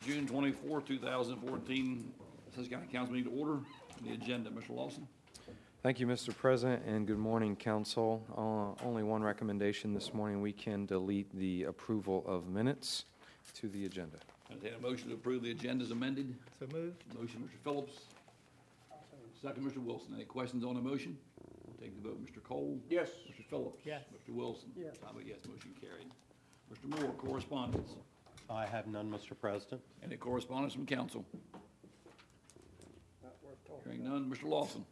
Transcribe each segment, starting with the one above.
June 24, 2014, Sussex County Council meeting to order. The agenda, Mr. Lawson. Thank you, Mr. President, and good morning, Council. Only one recommendation this morning. We can delete the approval of minutes to the agenda. Entertain a motion to approve the agenda as amended. So moved. Motion, Mr. Phillips. Second, Mr. Wilson. Any questions on the motion? We'll take the vote. Mr. Cole? Yes. Mr. Phillips? Yes. Mr. Wilson? Yes. I vote yes, motion carried. Mr. Moore, correspondence. I have none, Mr. President. Any correspondence from council? Hearing none, Mr. Lawson.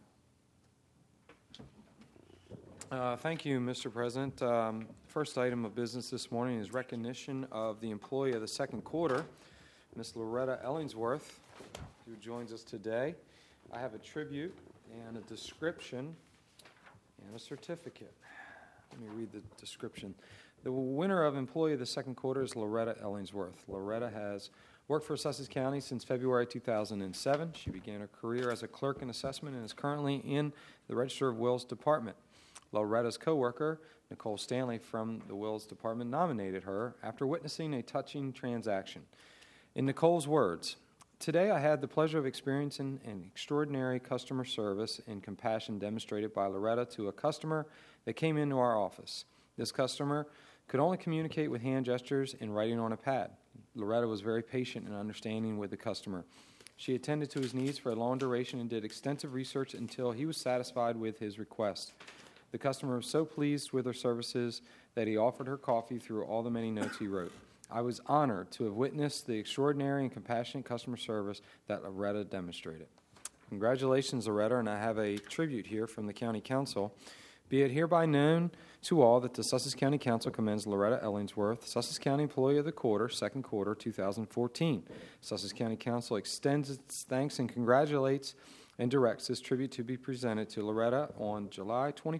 Thank you, Mr. President. First item of business this morning is recognition of the employee of the second quarter, Ms. Loretta Ellingsworth, who joins us today. I have a tribute and a description and a certificate. Let me read the description. The winner of Employee of the Second Quarter is Loretta Ellingsworth. Loretta has worked for Sussex County since February 2007. She began her career as a clerk in assessment and is currently in the Register of Wills Department. Loretta's co-worker, Nicole Stanley from the Wills Department, nominated her after witnessing a touching transaction. In Nicole's words, "Today I had the pleasure of experiencing an extraordinary customer service and compassion demonstrated by Loretta to a customer that came into our office. This customer could only communicate with hand gestures and writing on a pad. Loretta was very patient and understanding with the customer. She attended to his needs for a long duration and did extensive research until he was satisfied with his request. The customer was so pleased with her services that he offered her coffee through all the many notes he wrote. I was honored to have witnessed the extraordinary and compassionate customer service that Loretta demonstrated." Congratulations, Loretta, and I have a tribute here from the County Council. "Be it hereby known to all that the Sussex County Council commends Loretta Ellingsworth, Sussex County Employee of the Quarter, second quarter 2014. Sussex County Council extends its thanks and congratulates and directs this tribute to be presented to Loretta on June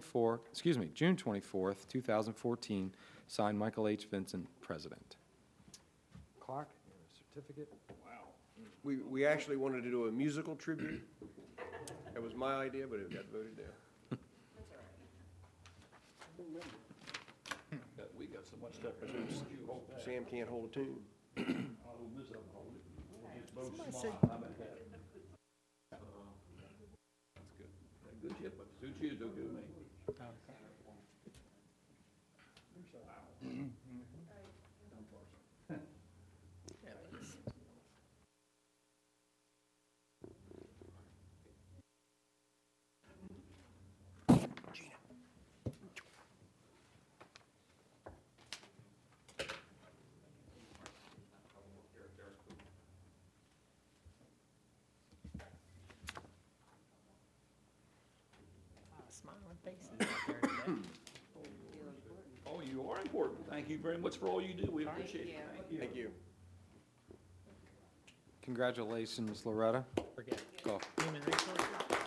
24th, 2014. Signed, Michael H. Vincent, President." Clock, certificate. Wow. We actually wanted to do a musical tribute. That was my idea, but it got voted down. We got so much stuff. Sam can't hold a tune. That's good. Good shit, but suits you, don't do me. Smiling faces out there today. Oh, you are important. Thank you very much for all you do. We appreciate it. Thank you. Congratulations, Loretta. Forget Go. human resources.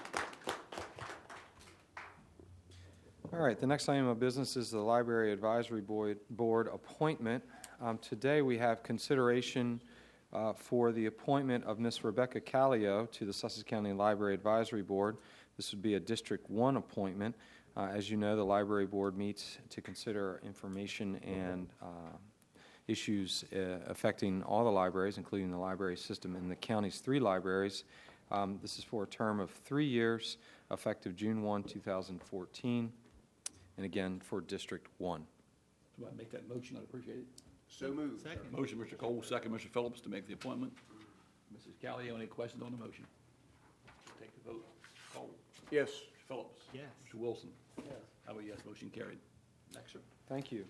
All right, the next item of business is the Library Advisory Board appointment. Today we have consideration for the appointment of Ms. Rebecca Callio to the Sussex County Library Advisory Board. This would be a District 1 appointment. As you know, the Library Board meets to consider information and issues affecting all the libraries, including the library system in the county's 3 libraries. This is for a term of 3 years, effective June 1, 2014, and again for District 1. Do I make that motion? I'd appreciate it. So moved. Second. Motion, Mr. Cole, second, Mr. Phillips, to make the appointment. Mrs. Callio, any questions on the motion? Take the vote. Cole. Yes. Mr. Phillips. Yes. Mr. Wilson. Yes. I vote yes, motion carried. Next, sir. Thank you.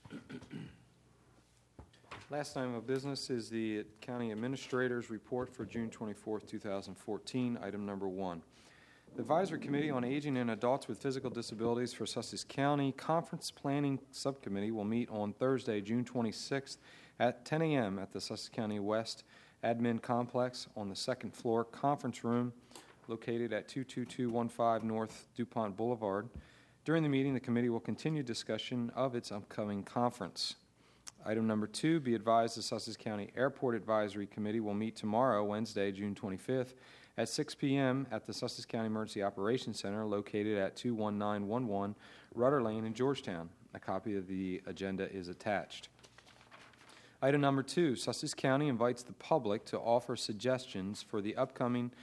Last item of business is the County Administrator's Report for June 24th, 2014, item number 1. The Advisory Committee on Aging and Adults with Physical Disabilities for Sussex County Conference Planning Subcommittee will meet on Thursday, June 26th at 10 a.m. at the Sussex County West Admin Complex on the second floor conference room located at 22215 North DuPont Boulevard. During the meeting, the committee will continue discussion of its upcoming conference. Item number 2, be advised the Sussex County Airport Advisory Committee will meet tomorrow, Wednesday, June 25th, at 6 p.m. at the Sussex County Emergency Operations Center located at 21911 Rudder Lane in Georgetown. A copy of the agenda is attached. Item number 2, Sussex County invites the public to offer suggestions for the upcoming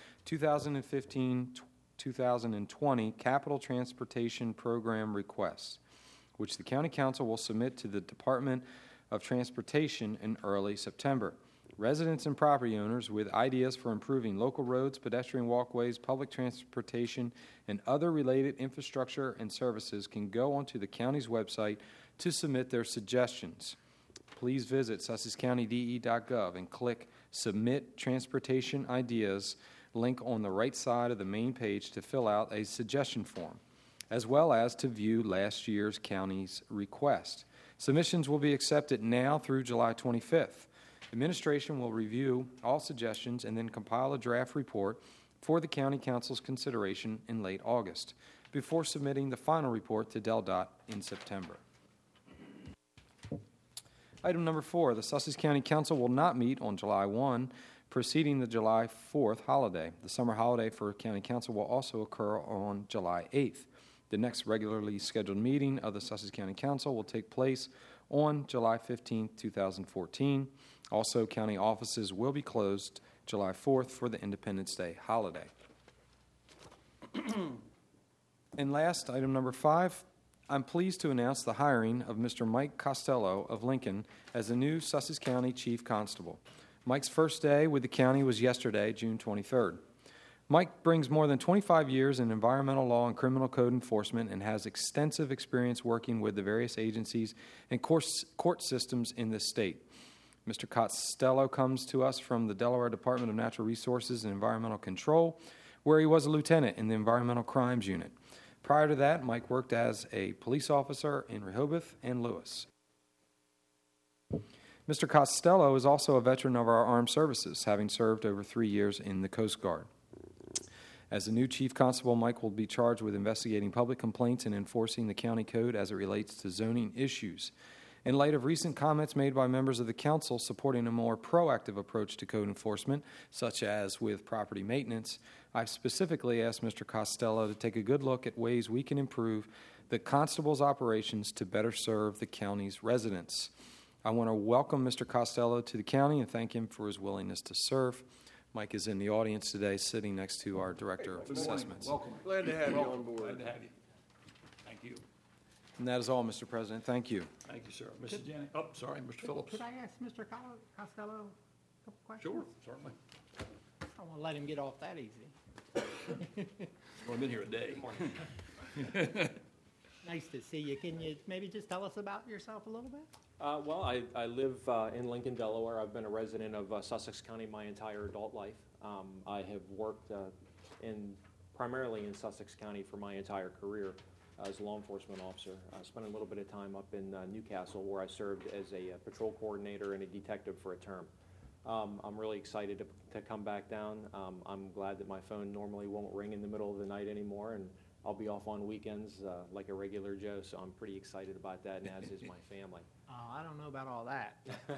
2015-2020 Capital Transportation Program requests, which the County Council will submit to the Department of Transportation in early September. Residents and property owners with ideas for improving local roads, pedestrian walkways, public transportation, and other related infrastructure and services can go onto the county's website to submit their suggestions. Please visit SussexCountyDE.gov and click Submit Transportation Ideas link on the right side of the main page to fill out a suggestion form, as well as to view last year's county's request. Submissions will be accepted now through July 25th. Administration will review all suggestions and then compile a draft report for the County Council's consideration in late August, before submitting the final report to DelDOT in September. Item number 4, the Sussex County Council will not meet on July 1, preceding the July 4th holiday. The summer holiday for County Council will also occur on July 8th. The next regularly scheduled meeting of the Sussex County Council will take place on July 15, 2014. Also, county offices will be closed July 4th for the Independence Day holiday. And last, item number 5, I'm pleased to announce the hiring of Mr. Mike Costello of Lincoln as the new Sussex County Chief Constable. Mike's first day with the county was yesterday, June 23rd. Mike brings more than 25 years in environmental law and criminal code enforcement and has extensive experience working with the various agencies and court systems in this state. Mr. Costello comes to us from the Delaware Department of Natural Resources and Environmental Control, where he was a lieutenant in the Environmental Crimes Unit. Prior to that, Mike worked as a police officer in Rehoboth and Lewis. Mr. Costello is also a veteran of our armed services, having served over 3 years in the Coast Guard. As the new chief constable, Mike will be charged with investigating public complaints and enforcing the county code as it relates to zoning issues. In light of recent comments made by members of the council supporting a more proactive approach to code enforcement, such as with property maintenance, I've specifically asked Mr. Costello to take a good look at ways we can improve the constable's operations to better serve the county's residents. I want to welcome Mr. Costello to the county and thank him for his willingness to serve. Mike is in the audience today, sitting next to our Director of Assessments. Welcome. Glad to have you on board. Glad to have you. Thank you. And that is all, Mr. President. Thank you. Thank you, sir. Mrs. Janet, oh, sorry, Mr. Phillips. Could I ask Mr. Costello a couple questions? Sure, certainly. I don't want to let him get off that easy. Only been here a day. Nice to see you. Can you maybe just tell us about yourself a little bit? Well, I live in Lincoln, Delaware. I've been a resident of Sussex County my entire adult life. I have worked primarily in Sussex County for my entire career as a law enforcement officer. I spent a little bit of time up in Newcastle, where I served as a patrol coordinator and a detective for a term. I'm really excited to come back down. I'm glad that my phone normally won't ring in the middle of the night anymore, and I'll be off on weekends like a regular Joe, so I'm pretty excited about that, and as is my family. Oh, I don't know about all that.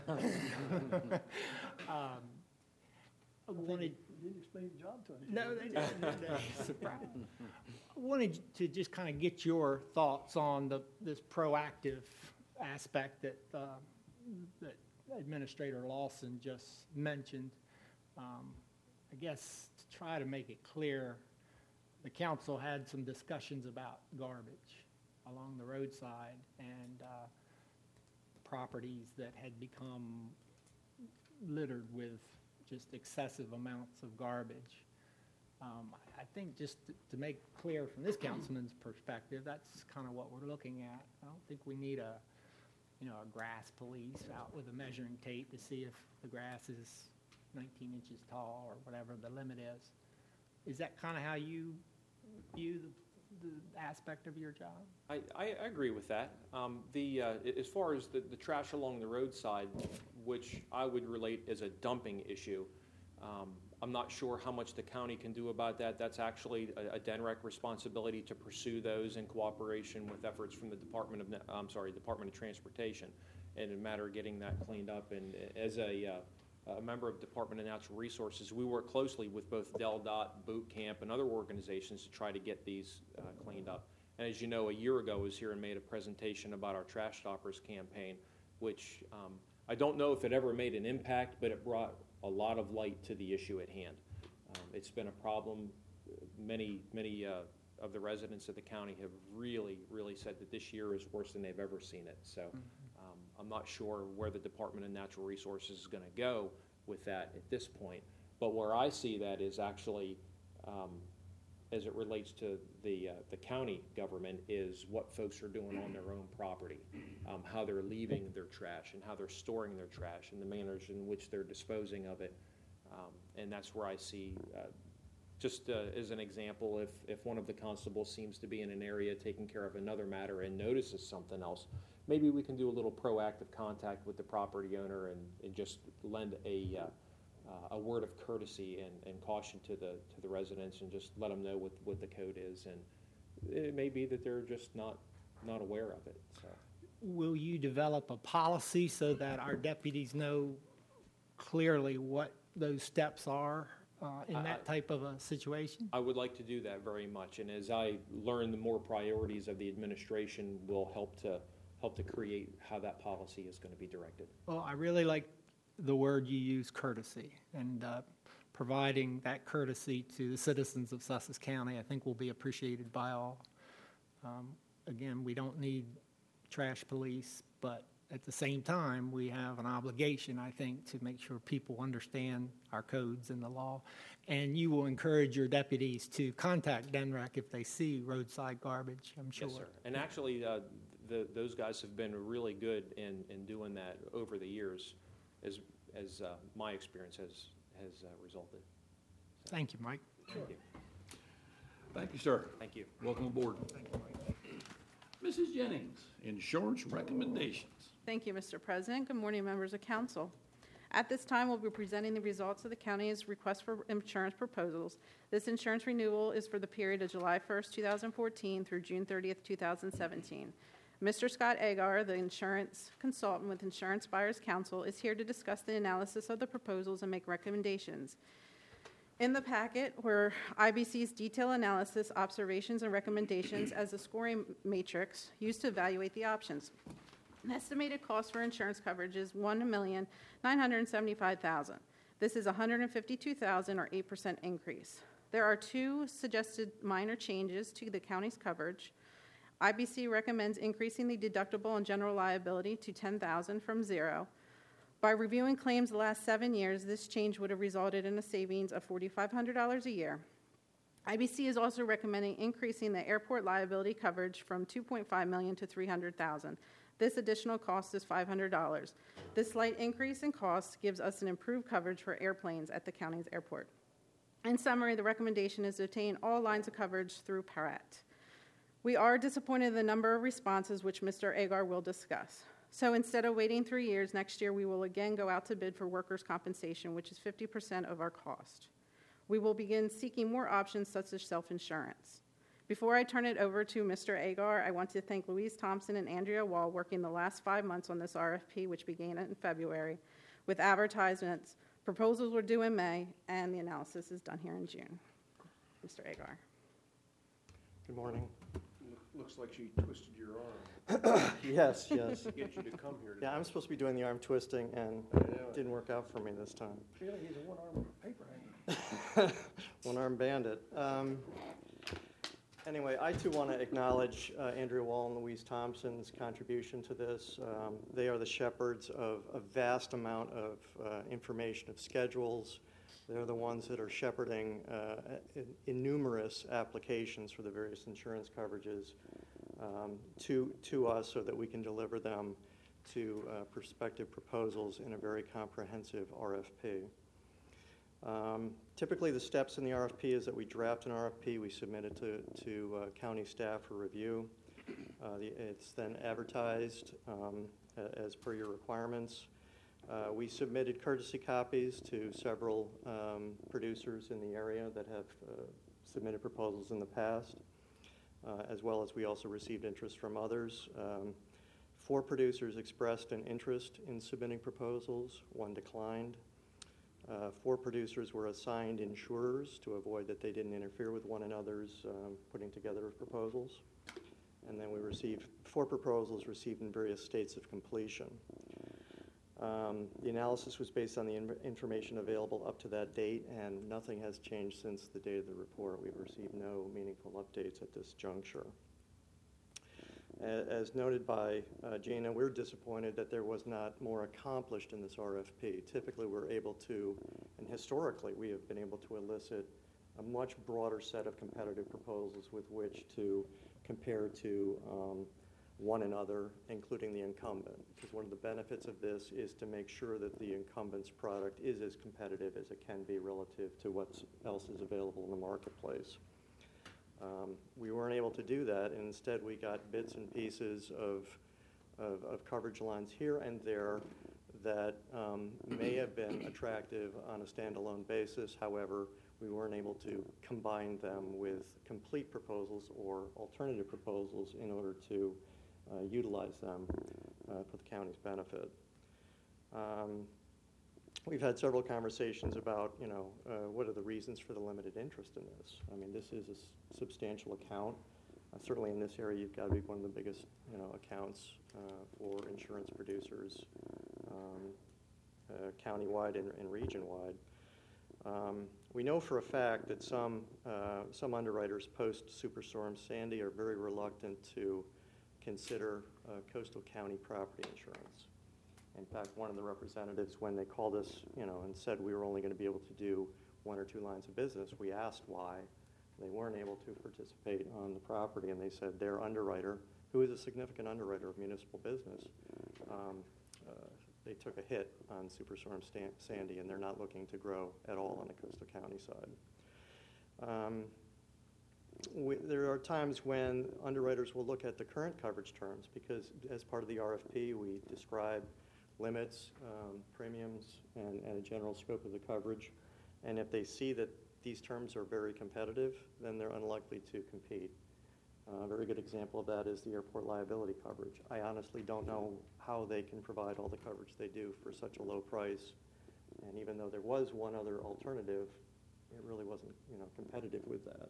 I wanted. Didn't explain the job to him. No, they didn't. Surprise. I wanted to just kind of get your thoughts on this proactive aspect that Administrator Lawson just mentioned. I guess to try to make it clear, the council had some discussions about garbage along the roadside and properties that had become littered with just excessive amounts of garbage. I think just to make clear from this councilman's perspective, that's kind of what we're looking at. I don't think we need a grass police out with a measuring tape to see if the grass is 19 inches tall or whatever the limit is. Is that kind of how you view the aspect of your job? I agree with that. As far as the trash along the roadside, which I would relate as a dumping issue, I'm not sure how much the county can do about that. That's actually a DENREC responsibility to pursue those in cooperation with efforts from the Department of Transportation, and in a matter of getting that cleaned up. And as a member of Department of Natural Resources, we work closely with both DelDOT, Boot Camp, and other organizations to try to get these cleaned up. And as you know, a year ago I was here and made a presentation about our Trash Stoppers campaign, which I don't know if it ever made an impact, but it brought a lot of light to the issue at hand. It's been a problem. Many of the residents of the county have really said that this year is worse than they've ever seen it. So I'm not sure where the Department of Natural Resources is going to go with that at this point. But where I see that is actually, as it relates to the county government, is what folks are doing on their own property, how they're leaving their trash and how they're storing their trash and the manners in which they're disposing of it. And that's where I see, just as an example, if one of the constables seems to be in an area taking care of another matter and notices something else, maybe we can do a little proactive contact with the property owner and just lend a word of courtesy and caution to the residents and just let them know what the code is. And it may be that they're just not aware of it. So. Will you develop a policy so that our deputies know clearly what those steps are in that type of a situation? I would like to do that very much, and as I learn the more priorities of the administration, will help to create how that policy is going to be directed. Well, I really like the word you use, courtesy, and providing that courtesy to the citizens of Sussex County, I think will be appreciated by all. Again, we don't need trash police, but at the same time, we have an obligation, I think, to make sure people understand our codes and the law. And you will encourage your deputies to contact DNREC if they see roadside garbage, I'm sure. Yes, sir. And actually, those guys have been really good in doing that over the years, as my experience has resulted. So, Thank you, Mike. thank you. Thank you, sir. Thank you. Welcome aboard. Thank you, Mike. Mrs. Jennings, insurance recommendations. Thank you, Mr. President. Good morning, members of council. At this time, we'll be presenting the results of the county's request for insurance proposals. This insurance renewal is for the period of July 1st, 2014 through June 30th, 2017. Mr. Scott Agar, the insurance consultant with Insurance Buyers Council, is here to discuss the analysis of the proposals and make recommendations. In the packet were IBC's detailed analysis, observations, and recommendations as a scoring matrix used to evaluate the options. An estimated cost for insurance coverage is $1,975,000. This is $152,000 or 8% increase. There are two suggested minor changes to the county's coverage. IBC recommends increasing the deductible and general liability to $10,000 from $0. By reviewing claims the last 7 years, this change would have resulted in a savings of $4,500 a year. IBC is also recommending increasing the airport liability coverage from $2.5 million to $300,000. This additional cost is $500. This slight increase in cost gives us an improved coverage for airplanes at the county's airport. In summary, the recommendation is to obtain all lines of coverage through PARAT. We are disappointed in the number of responses, which Mr. Agar will discuss. So instead of waiting 3 years, next year we will again go out to bid for workers' compensation, which is 50% of our cost. We will begin seeking more options such as self-insurance. Before I turn it over to Mr. Agar, I want to thank Louise Thompson and Andrea Wall working the last 5 months on this RFP, which began in February, with advertisements. Proposals were due in May, and the analysis is done here in June. Mr. Agar. Good morning. Looks like she twisted your arm Yes. to get you to come here today. Yeah, I'm supposed to be doing the arm twisting, and it didn't work out for me this time. Really, he's a one-arm paper hanger. One-arm bandit. Anyway, I too want to acknowledge Andrea Wall and Louise Thompson's contribution to this. They are the shepherds of a vast amount of information, of schedules. They're the ones that are shepherding in numerous applications for the various insurance coverages to us so that we can deliver them to prospective proposals in a very comprehensive RFP. Typically, the steps in the RFP is that we draft an RFP, we submit it to county staff for review. It's then advertised as per your requirements. We submitted courtesy copies to several producers in the area that have submitted proposals in the past, as well as we also received interest from others. 4 producers expressed an interest in submitting proposals, 1 declined. 4 producers were assigned insurers to avoid that they didn't interfere with one another's putting together proposals. And then we received 4 proposals received in various states of completion. The analysis was based on the information available up to that date, and nothing has changed since the date of the report. We've received no meaningful updates at this juncture. As noted by Gina, we're disappointed that there was not more accomplished in this RFP. Typically, we're able to, and historically, we have been able to elicit a much broader set of competitive proposals with which to compare to one another, including the incumbent. Because one of the benefits of this is to make sure that the incumbent's product is as competitive as it can be relative to what else is available in the marketplace. We weren't able to do that, and instead we got bits and pieces of coverage lines here and there that may have been attractive on a standalone basis. However, we weren't able to combine them with complete proposals or alternative proposals in order to utilize them for the county's benefit. We've had several conversations about, what are the reasons for the limited interest in this? I mean, this is a substantial account. Certainly in this area, you've got to be one of the biggest, accounts for insurance producers, countywide and region-wide. We know for a fact that some underwriters post-Superstorm Sandy are very reluctant to consider coastal county property insurance. In fact, one of the representatives, when they called us, and said we were only going to be able to do 1 or 2 lines of business, we asked why they weren't able to participate on the property, and they said their underwriter, who is a significant underwriter of municipal business, they took a hit on Superstorm Sandy, and they're not looking to grow at all on the coastal county side. There are times when underwriters will look at the current coverage terms because as part of the RFP, we describe limits, premiums, and a general scope of the coverage. And if they see that these terms are very competitive, then they're unlikely to compete. A very good example of that is the airport liability coverage. I honestly don't know how they can provide all the coverage they do for such a low price. And even though there was one other alternative, it really wasn't, competitive with that.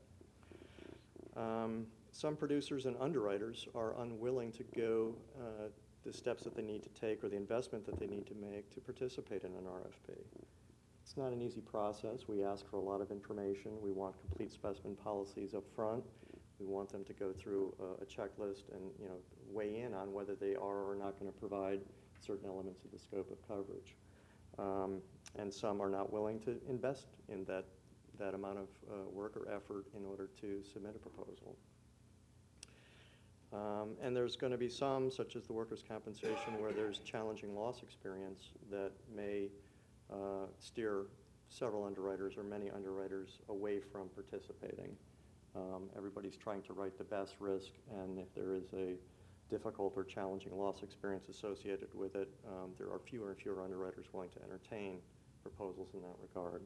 Some producers and underwriters are unwilling to go the steps that they need to take or the investment that they need to make to participate in an RFP. It's not an easy process. We ask for a lot of information. We want complete specimen policies up front. We want them to go through a checklist and weigh in on whether they are or not going to provide certain elements of the scope of coverage. And some are not willing to invest in that amount of work or effort in order to submit a proposal. And there's going to be some, such as the workers' compensation, where there's challenging loss experience that may steer several underwriters or many underwriters away from participating. Everybody's trying to write the best risk, and if there is a difficult or challenging loss experience associated with it, there are fewer and fewer underwriters willing to entertain proposals in that regard.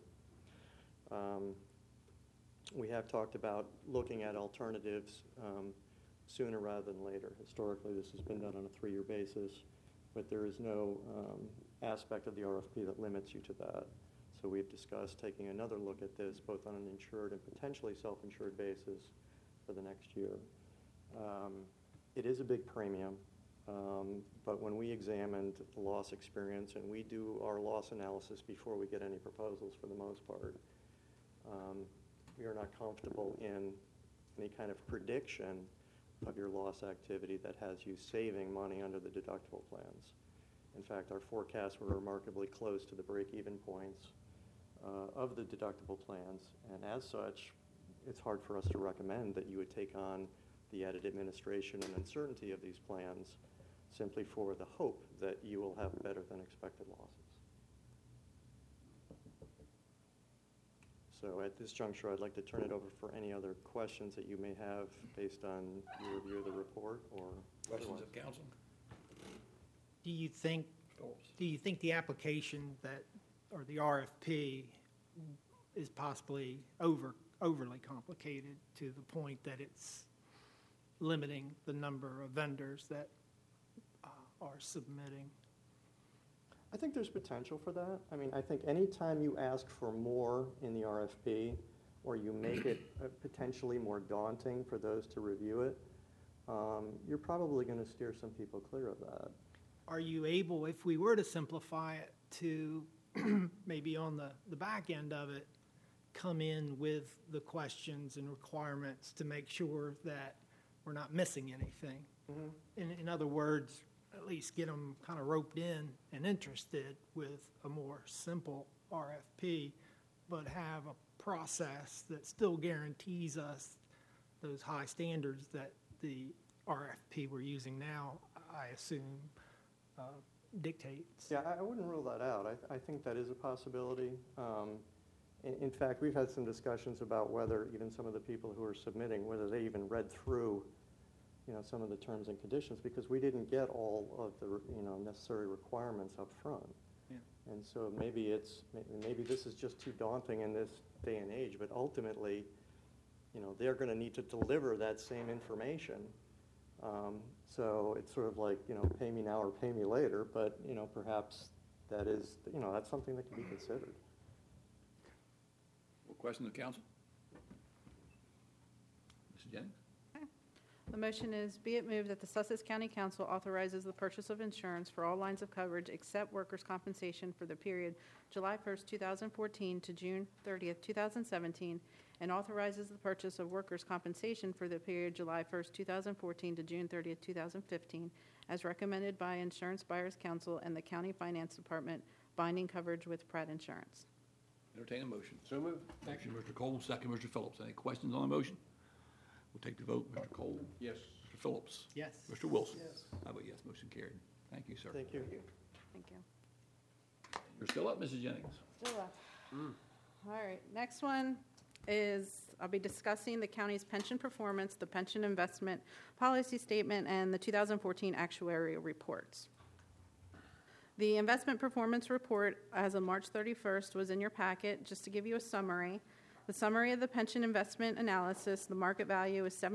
We have talked about looking at alternatives sooner rather than later. Historically, this has been done on a 3-year basis, but there is no aspect of the RFP that limits you to that. So we've discussed taking another look at this, both on an insured and potentially self-insured basis for the next year. It is a big premium, but when we examined the loss experience, and we do our loss analysis before we get any proposals for the most part, we are not comfortable in any kind of prediction of your loss activity that has you saving money under the deductible plans. In fact, our forecasts were remarkably close to the break-even points of the deductible plans, and as such, it's hard for us to recommend that you would take on the added administration and uncertainty of these plans simply for the hope that you will have better than expected losses. So at this juncture, I'd like to turn it over for any other questions that you may have based on your review of the report or Questions of council? Do you think the application or the RFP is possibly overly complicated to the point that it's limiting the number of vendors that are submitting? I think there's potential for that. I mean, I think any time you ask for more in the RFP or you make it potentially more daunting for those to review it, you're probably going to steer some people clear of that. are you able, if we were to simplify it, to maybe on the back end of it, come in with the questions and requirements to make sure that we're not missing anything? In other words, at least get them kind of roped in and interested with a more simple RFP, but have a process that still guarantees us those high standards that the RFP we're using now, I assume, dictates. Yeah, I wouldn't rule that out. I think that is a possibility. In fact, we've had some discussions about whether even some of the people who are submitting, whether they even read through, some of the terms and conditions, because we didn't get all of the, necessary requirements up front. Yeah. And so maybe this is just too daunting in this day and age, but ultimately, they're going to need to deliver that same information. So it's sort of like, pay me now or pay me later, but, perhaps that is, that's something that can be considered. Question of the council? Mrs. Jennings? The motion is, be it moved that the Sussex County Council authorizes the purchase of insurance for all lines of coverage except workers' compensation for the period July 1st, 2014 to June 30th, 2017, and authorizes the purchase of workers' compensation for the period July 1st, 2014 to June 30th, 2015, as recommended by Insurance Buyers Council and the County Finance Department, binding coverage with Pratt Insurance. Entertain a motion. So moved. Motion, Mr. Cole, second, Mr. Phillips. Any questions on the motion? We'll take the vote. Mr. Cole? Yes. Mr. Phillips? Yes. Mr. Wilson? Yes. I vote yes, motion carried. Thank you, sir. Thank you. Thank you. You're still up, Mrs. Jennings. Still up. All right, next one is I'll be discussing the county's pension performance, the pension investment policy statement, and the 2014 actuarial reports. The investment performance report as of March 31st was in your packet. Just to give you a summary, the summary of the pension investment analysis, the market value is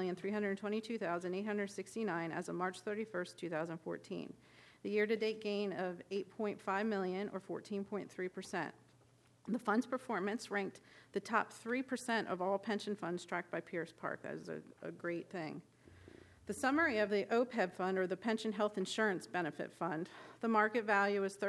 $71,322,869 as of March 31st, 2014. The year-to-date gain of $8.5 million or 14.3%. The fund's performance ranked the top 3% of all pension funds tracked by Pierce Park. That is a great thing. The summary of the OPEB fund, or the Pension Health Insurance Benefit Fund, the market value is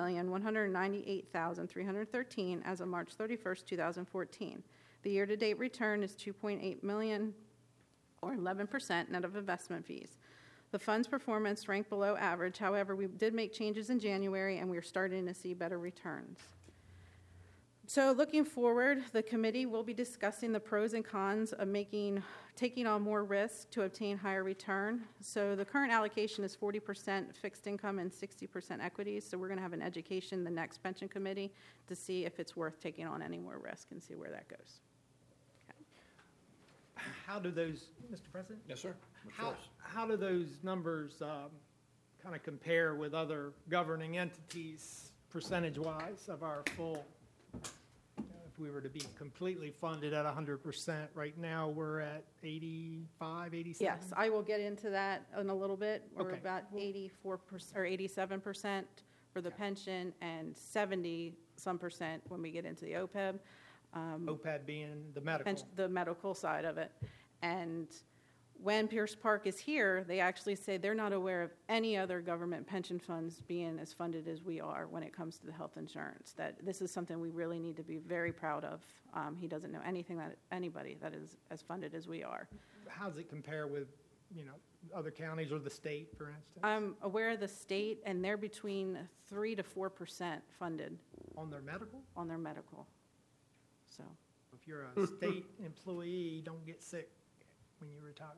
$31,198,313 as of March 31st, 2014. The year-to-date return is $2.8 million, or 11% net of investment fees. The fund's performance ranked below average. However, we did make changes in January, and we're starting to see better returns. So looking forward, the committee will be discussing the pros and cons of taking on more risk to obtain higher return. So the current allocation is 40% fixed income and 60% equities. So we're going to have an education, the next pension committee, to see if it's worth taking on any more risk and see where that goes. Okay. How do those, Mr. President? Yes, sir. Mr. Phillips? How do those numbers kind of compare with other governing entities percentage-wise of our full? If we were to be completely funded at 100%, right now we're at 85, 87? Yes, I will get into that in a little bit. We're Okay. about 84% or 87% for the pension and 70-some% when we get into the OPEB. OPEB being the medical. The medical side of it. And when Pierce Park is here, they actually say they're not aware of any other government pension funds being as funded as we are when it comes to the health insurance. That this is something we really need to be very proud of. He doesn't know anybody that is as funded as we are. How does it compare with, other counties or the state, for instance? I'm aware of the state, and they're between 3 to 4% funded On their medical? on their medical. So, If you're a state employee, you don't get sick when you retire.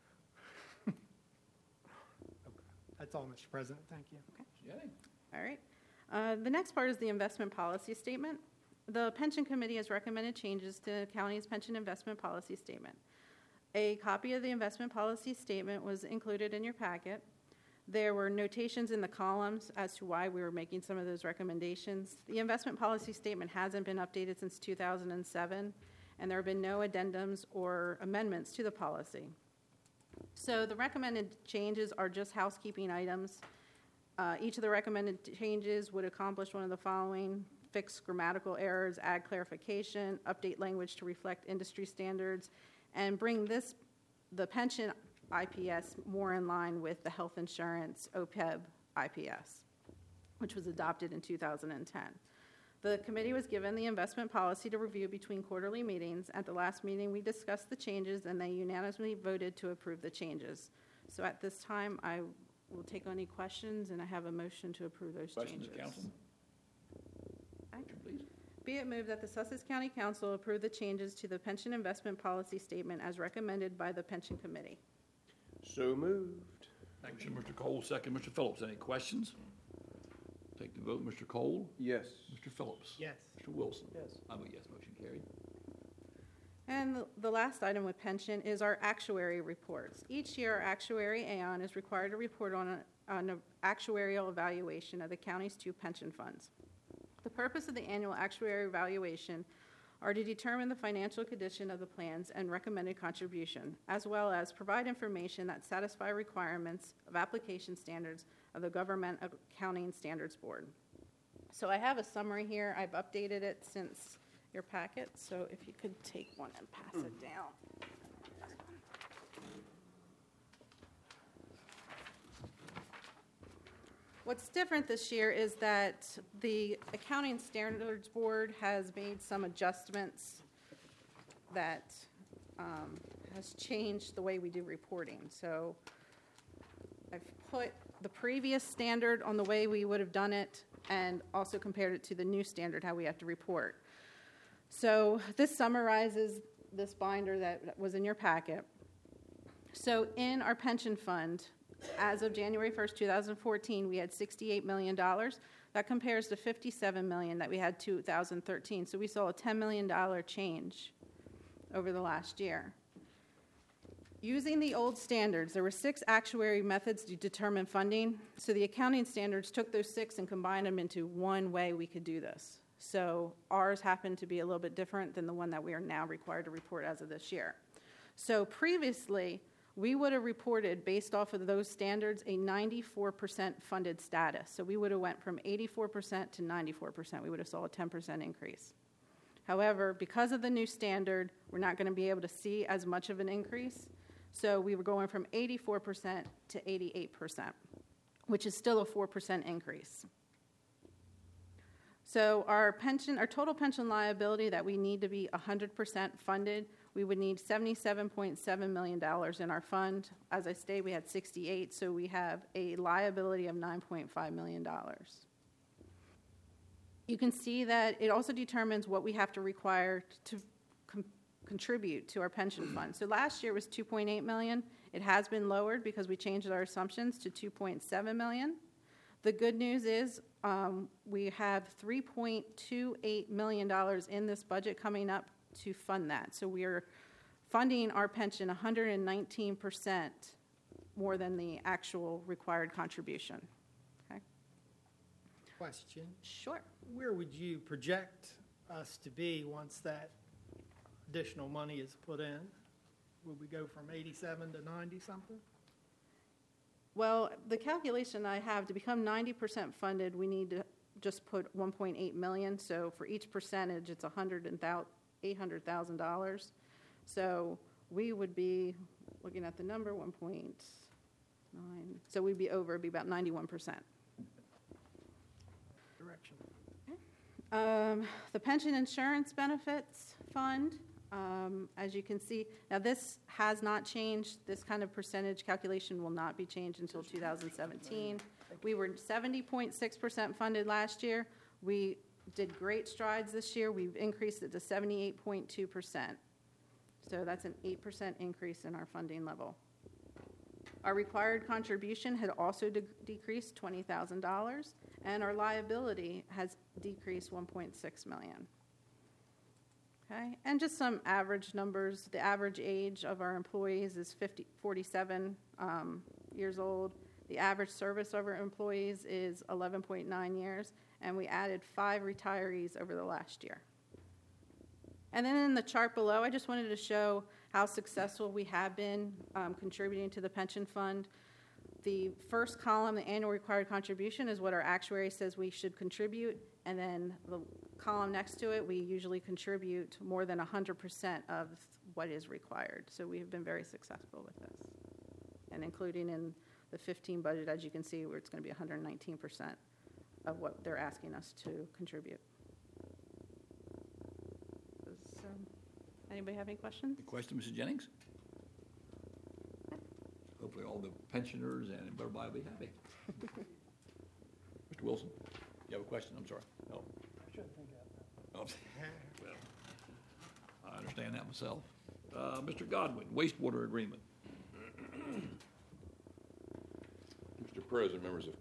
Okay. That's all, Mr. President. Thank you. Mrs. Jennings? all right. The next part is the investment policy statement. The pension committee has recommended changes to the county's pension investment policy statement. A copy of the investment policy statement was included in your packet. There were notations in the columns as to why we were making some of those recommendations. The investment policy statement hasn't been updated since 2007, and there have been no addendums or amendments to the policy. So the recommended changes are just housekeeping items. Each of the recommended changes would accomplish one of the following: fix grammatical errors, add clarification, update language to reflect industry standards, and bring the pension IPS more in line with the health insurance OPEB IPS, which was adopted in 2010. The committee was given the investment policy to review between quarterly meetings. At the last meeting, we discussed the changes, and they unanimously voted to approve the changes. So at this time, I will take any questions, and I have a motion to approve those Questions, changes. council? Motion, please. Be it moved that the Sussex County Council approve the changes to the pension investment policy statement as recommended by the Pension Committee. So moved. Motion, Mr. Cole, second, Mr. Phillips. Any questions? Take the vote, Mr. Cole. Yes. Mr. Phillips. Yes. Mr. Wilson. Yes. I vote yes, motion carried. And the last item with pension is our actuary reports. Each year, our actuary, Aon, is required to report on an actuarial evaluation of the county's 2 pension funds. The purpose of the annual actuary evaluation are to determine the financial condition of the plans and recommended contribution, as well as provide information that satisfy requirements of application standards of the Government Accounting Standards Board. So I have a summary here. I've updated it since your packet, so if you could take one and pass it down. What's different this year is that the Accounting Standards Board has made some adjustments that has changed the way we do reporting. So I've put the previous standard on the way we would have done it and also compared it to the new standard, how we have to report. So this summarizes this binder that was in your packet. So in our pension fund, as of January 1st, 2014, we had $68 million. That compares to $57 million that we had 2013. So we saw a $10 million change over the last year. Using the old standards, there were 6 actuary methods to determine funding. So the accounting standards took those 6 and combined them into one way we could do this. So ours happened to be a little bit different than the one that we are now required to report as of this year. So previously, we would have reported, based off of those standards, a 94% funded status. So we would have went from 84% to 94%. We would have saw a 10% increase. However, because of the new standard, we're not going to be able to see as much of an increase. So we were going from 84% to 88%, which is still a 4% increase. So our total pension liability that we need to be 100% funded, we would need $77.7 million in our fund. As I stated, we had 68, so we have a liability of $9.5 million. You can see that it also determines what we have to require to contribute to our pension fund. So last year was $2.8 million. It has been lowered because we changed our assumptions to $2.7 million. The good news is we have $3.28 million in this budget coming up to fund that. So we are funding our pension 119% more than the actual required contribution. Okay? Question. Sure. Where would you project us to be once that additional money is put in? Would we go from 87 to 90 something? Well, the calculation I have, to become 90% funded, we need to just put $1.8 million. So for each percentage, it's $800,000. So we would be looking at the number 1.9. So we'd be over. It'd be about 91%. Direction. The pension insurance benefits fund, as you can see, now this has not changed. This kind of percentage calculation will not be changed until 2017. We were 70.6% funded last year. We did great strides this year. We've increased it to 78.2%. So that's an 8% increase in our funding level. Our required contribution had also decreased $20,000, and our liability has decreased $1.6 million. Okay, and just some average numbers. The average age of our employees is 47 years old. The average service of our employees is 11.9 years, and we added 5 retirees over the last year. And then in the chart below, I just wanted to show how successful we have been contributing to the pension fund. The first column, the annual required contribution, is what our actuary says we should contribute, and then the column next to it, we usually contribute more than 100% of what is required. So we have been very successful with this, and including in the 15 budget, as you can see, where it's going to be 119% of what they're asking us to contribute. Anybody have any questions? Any question, Mrs. Jennings? Hopefully all the pensioners and everybody will be happy. Mr. Wilson, you have a question? I'm sorry. No. I shouldn't think of that. Well, I understand that myself. Mr. Godwin, wastewater agreement. Mr. President, members of